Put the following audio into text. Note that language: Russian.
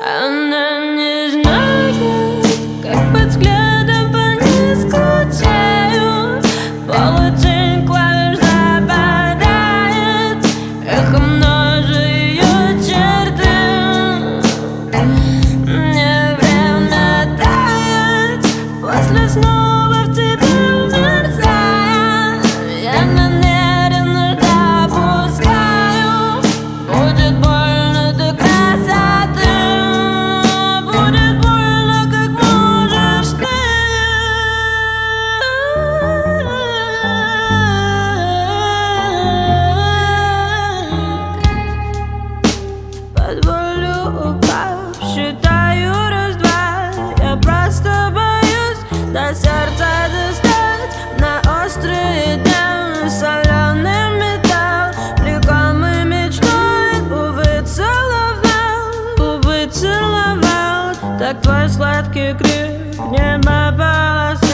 Она не знает, как под взглядом по ней скучаю. Полутень клавиш западает, эхо множит ее черты. Мне время тает, после снова в тебе мерзая. Я намеренно допускаю, будет больно до красоты. Будет больно, как можешь ты. Позволю упав, считаю раз-два. Я просто боюсь до сердца достать. На острые дни соленый металл, влекомый мечтой, увы, целовал. Так твой сладкий крик небо полос.